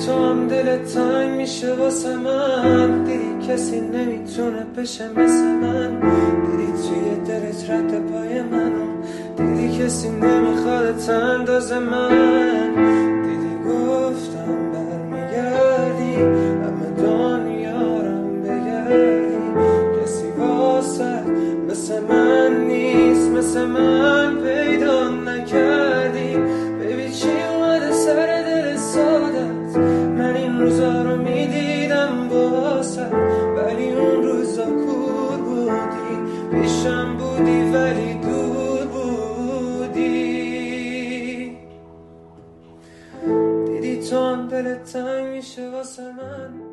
تو هم دلت تنگ میشه واسه من، دیدی کسی نمیتونه بشه مثل من، دیدی توی دلت رد پای منو، دیدی کسی نمیخواد اندازه من، دیدی گفتم برمیگردی همه دنیارم بگردی، کسی واسه مثل من نیست، مثل من پیدا نکردی. ببین چی اومده سر دل سادت، من این روزا رو میدیدم واسه، ولی اون روزا کور بودی، پیشم بودی ولی دور بودی. دیدی تو هم دلت تنگ میشه واسه من.